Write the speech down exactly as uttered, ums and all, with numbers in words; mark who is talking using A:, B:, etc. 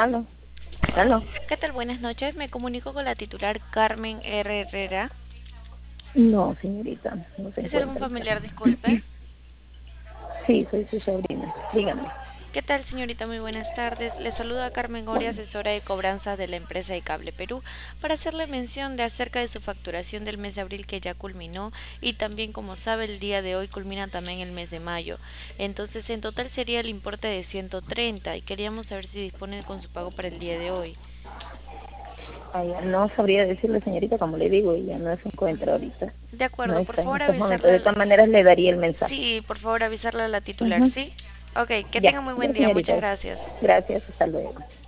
A: Aló, aló.
B: ¿Qué tal? Buenas noches. Me comunico con la titular Carmen R. Herrera.
A: No, señorita, no se
B: ¿Es algún
A: encuentra ahorita.
B: familiar? Disculpe.
A: Sí, soy su sobrina. Dígame.
B: ¿Qué tal, señorita? Muy buenas tardes. Le saluda Carmen Ori,
A: Bueno,
B: asesora de cobranzas de la empresa de Cable Perú, para hacerle mención de acerca de su facturación del mes de abril que ya culminó y también, como sabe, el día de hoy culmina también el mes de mayo. Entonces, en total sería el importe de ciento treinta y queríamos saber si dispone con su pago para el día de hoy.
A: allá no sabría decirle, señorita, como le digo, ella no se encuentra ahorita.
B: De
A: No
B: acuerdo, por
A: está en
B: favor
A: estos momentos.
B: avisarle
A: De
B: al...
A: todas maneras, le daría el mensaje.
B: Sí, por favor avisarle a la titular,
A: Ujú.
B: ¿sí? Ok, que
A: Ya,
B: tenga muy buen
A: ya,
B: día. Muchas
A: señorita.
B: gracias.
A: Gracias, hasta luego.